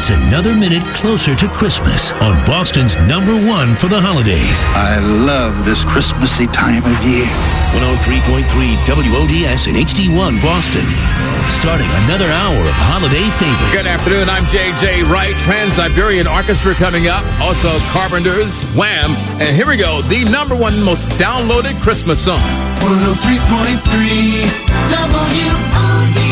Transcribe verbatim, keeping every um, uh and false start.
It's another minute closer to Christmas on Boston's number one for the holidays. I love this Christmassy time of year. one oh three point three W O D S and H D one Boston. Starting another hour of holiday favorites. Good afternoon. I'm J J Wright. Trans-Siberian Orchestra coming up. Also Carpenters, Wham. And here we go. The number one most downloaded Christmas song. one oh three point three W O D S